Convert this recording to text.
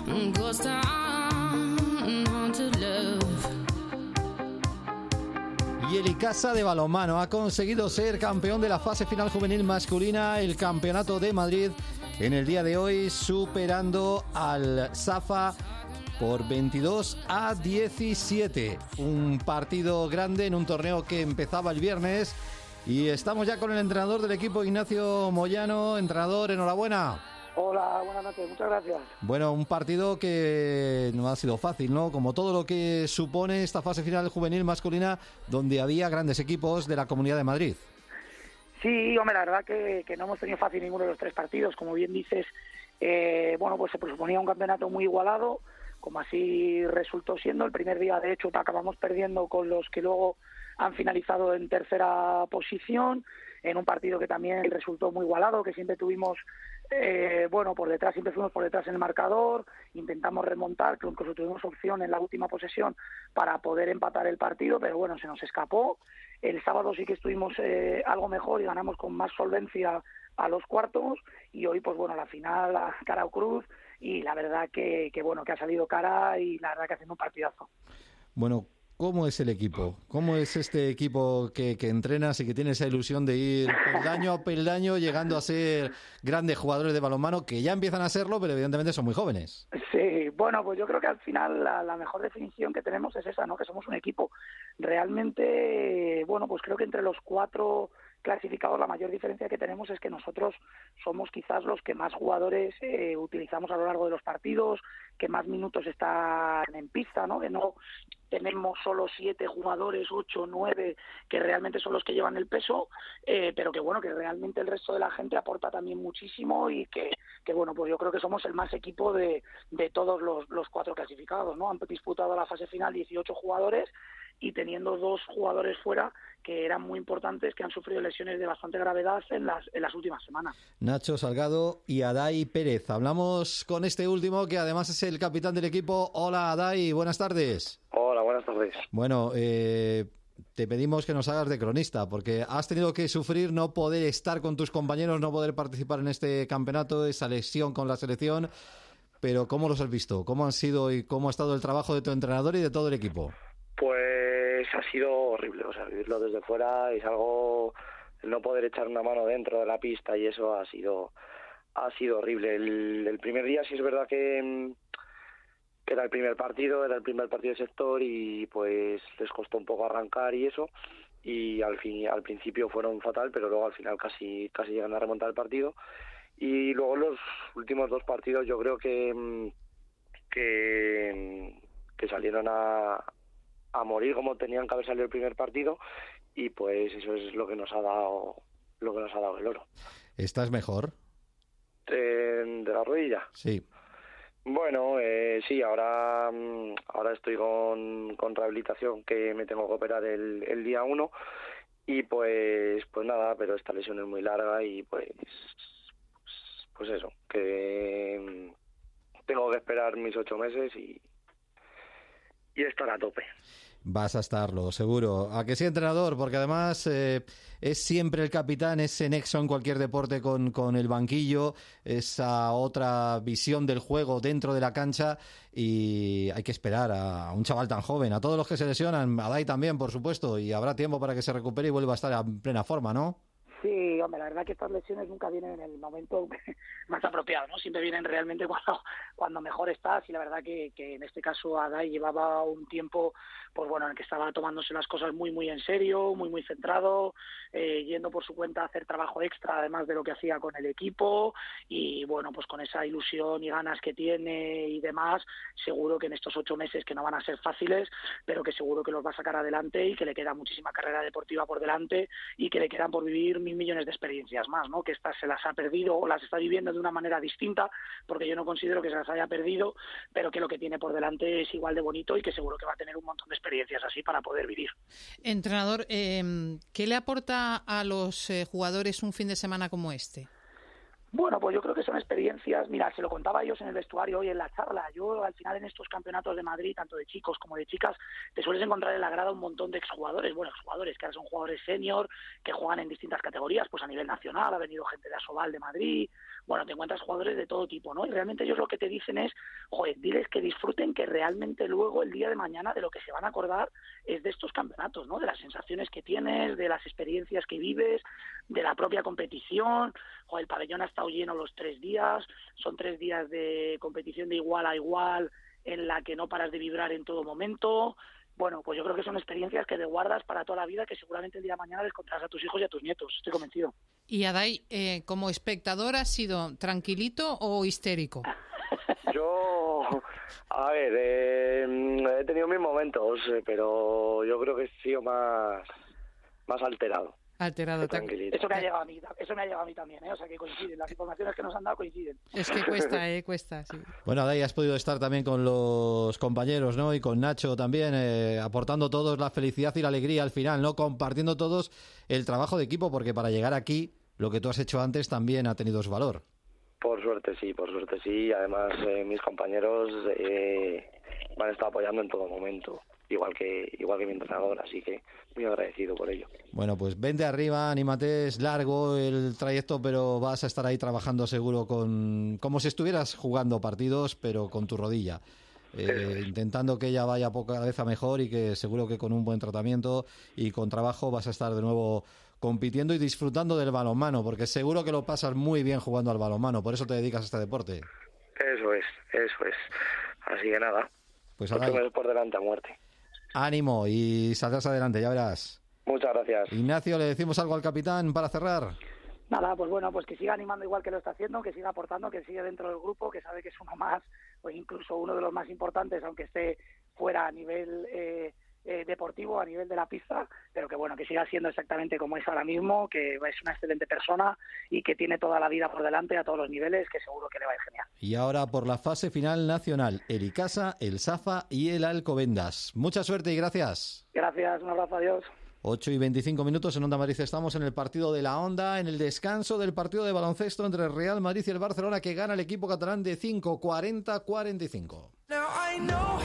Ghost town, haunted love. Y el Icasa de balonmano ha conseguido ser campeón de la fase final juvenil masculina, el Campeonato de Madrid, en el día de hoy, superando al Safa por 22-17. Un partido grande en un torneo que empezaba el viernes. Y estamos ya con el entrenador del equipo, Ignacio Moyano. Entrenador, enhorabuena. Hola, buenas noches, muchas gracias. Bueno, un partido que no ha sido fácil, ¿no? Como todo lo que supone esta fase final juvenil masculina, donde había grandes equipos de la Comunidad de Madrid. Sí, hombre, la verdad que no hemos tenido fácil ninguno de los tres partidos. Como bien dices, bueno, pues se presuponía un campeonato muy igualado, como así resultó siendo. El primer día, de hecho, acabamos perdiendo con los que luego han finalizado en tercera posición, en un partido que también resultó muy igualado, que siempre tuvimos... bueno, por detrás, siempre fuimos por detrás en el marcador, intentamos remontar, que incluso tuvimos opción en la última posesión para poder empatar el partido, pero bueno, se nos escapó. El sábado sí que estuvimos algo mejor y ganamos con más solvencia a los cuartos, y hoy, pues bueno, la final, a cara o cruz, y la verdad que bueno, que ha salido cara, y la verdad que haciendo un partidazo. Bueno, ¿cómo es el equipo? ¿Cómo es este equipo que entrenas y que tiene esa ilusión de ir peldaño a peldaño, llegando a ser grandes jugadores de balonmano, que ya empiezan a serlo, pero evidentemente son muy jóvenes? Sí, bueno, pues yo creo que al final la mejor definición que tenemos es esa, ¿no? Que somos un equipo. Realmente, bueno, pues creo que entre los cuatro clasificados la mayor diferencia que tenemos es que nosotros somos quizás los que más jugadores utilizamos a lo largo de los partidos, que más minutos están en pista, ¿no? Que no tenemos solo 7 jugadores, 8, 9, que realmente son los que llevan el peso, pero que bueno, que realmente el resto de la gente aporta también muchísimo, y que bueno, pues yo creo que somos el más equipo de todos los cuatro clasificados, ¿no? Han disputado la fase final 18 jugadores, y teniendo 2 jugadores fuera que eran muy importantes, que han sufrido lesiones de bastante gravedad en las últimas semanas. Nacho Salgado y Adai Pérez. Hablamos con este último, que además es el capitán del equipo. Hola, Adai, buenas tardes. Hola, buenas tardes. Bueno, te pedimos que nos hagas de cronista, porque has tenido que sufrir no poder estar con tus compañeros, no poder participar en este campeonato, esa lesión con la selección, pero ¿cómo los has visto? ¿Cómo han sido y cómo ha estado el trabajo de tu entrenador y de todo el equipo? Pues ha sido horrible, o sea, vivirlo desde fuera es algo, el no poder echar una mano dentro de la pista, y eso ha sido horrible. El primer día sí es verdad que era el primer partido de sector, y pues les costó un poco arrancar y eso, y al principio fueron fatal, pero luego al final casi llegan a remontar el partido. Y luego los últimos 2 partidos yo creo que salieron a morir como tenían que haber salido el primer partido, y pues eso es lo que nos ha dado el oro. ¿Estás mejor? ¿De la rodilla? Sí. Bueno, sí, ahora estoy con rehabilitación, que me tengo que operar el día 1, y pues nada, pero esta lesión es muy larga, y pues eso, que tengo que esperar mis 8 meses y estar a tope. Vas a estarlo, seguro. ¿A que sí, entrenador? Porque además es siempre el capitán, ese nexo en cualquier deporte con el banquillo, esa otra visión del juego dentro de la cancha, y hay que esperar a un chaval tan joven, a todos los que se lesionan, a Dai también, por supuesto, y habrá tiempo para que se recupere y vuelva a estar en plena forma, ¿no? Sí, hombre, la verdad que estas lesiones nunca vienen en el momento más apropiado, ¿no? Siempre vienen realmente cuando mejor estás, y la verdad que en este caso Adai llevaba un tiempo, pues bueno, en el que estaba tomándose las cosas muy muy en serio, muy muy centrado, yendo por su cuenta a hacer trabajo extra además de lo que hacía con el equipo, y bueno, pues con esa ilusión y ganas que tiene y demás, seguro que en estos 8 meses, que no van a ser fáciles, pero que seguro que los va a sacar adelante, y que le queda muchísima carrera deportiva por delante, y que le quedan por vivir 1000 millones de experiencias más, ¿no? Que estas se las ha perdido o las está viviendo de una manera distinta, porque yo no considero que se las haya perdido, pero que lo que tiene por delante es igual de bonito, y que seguro que va a tener un montón de experiencias así para poder vivir. Entrenador, ¿qué le aporta a los jugadores un fin de semana como este? Bueno, pues yo creo que son experiencias, mira, se lo contaba a ellos en el vestuario hoy en la charla, yo al final en estos campeonatos de Madrid, tanto de chicos como de chicas, te sueles encontrar en la grada un montón de exjugadores, bueno, exjugadores que ahora son jugadores senior, que juegan en distintas categorías, pues a nivel nacional, ha venido gente de Asobal de Madrid, bueno, te encuentras jugadores de todo tipo, ¿no? Y realmente ellos lo que te dicen es, joder, diles que disfruten, que realmente luego el día de mañana de lo que se van a acordar es de estos campeonatos, ¿no? De las sensaciones que tienes, de las experiencias que vives, de la propia competición. Joder, el pabellón ha estado lleno los 3 días, son 3 días de competición de igual a igual en la que no paras de vibrar en todo momento. Bueno, pues yo creo que son experiencias que te guardas para toda la vida, que seguramente el día de mañana les contarás a tus hijos y a tus nietos, estoy convencido. Y Adai, como espectador, ¿has sido tranquilito o histérico? Yo, a ver, he tenido mis momentos, pero yo creo que he sido más alterado. Alterado. Tranquilito. Eso me ha llegado a mí también, o sea que coinciden, las informaciones que nos han dado coinciden. Es que cuesta, sí. Bueno, Adai, has podido estar también con los compañeros, ¿no? Y con Nacho también, aportando todos la felicidad y la alegría al final, ¿no? Compartiendo todos el trabajo de equipo, porque para llegar aquí, lo que tú has hecho antes también ha tenido su valor. Por suerte sí. Además, mis compañeros me han estado apoyando en todo momento, igual que mi entrenador, así que muy agradecido por ello. Bueno, pues vente arriba, anímate, es largo el trayecto, pero vas a estar ahí trabajando seguro como si estuvieras jugando partidos, pero con tu rodilla. Intentando que ella vaya cada vez a mejor y que seguro que con un buen tratamiento y con trabajo vas a estar de nuevo compitiendo y disfrutando del balonmano, porque seguro que lo pasas muy bien jugando al balonmano, por eso te dedicas a este deporte. Eso es. Así que nada, pues por delante a muerte. Ánimo y saldrás adelante, ya verás. Muchas gracias. Ignacio, ¿le decimos algo al capitán para cerrar? Nada, pues bueno, pues que siga animando igual que lo está haciendo, que siga aportando, que siga dentro del grupo, que sabe que es uno más, o incluso uno de los más importantes, aunque esté fuera a nivel deportivo, a nivel de la pista, pero que bueno, que siga siendo exactamente como es ahora mismo, que es una excelente persona y que tiene toda la vida por delante a todos los niveles, que seguro que le va a ir genial. Y ahora por la fase final nacional, el Icasa, el Safa y el Alcobendas. Mucha suerte y gracias. Gracias, un abrazo, adiós. 8:25 en Onda Madrid. Estamos en el partido de la Onda, en el descanso del partido de baloncesto entre el Real Madrid y el Barcelona, que gana el equipo catalán de 5, 40-45.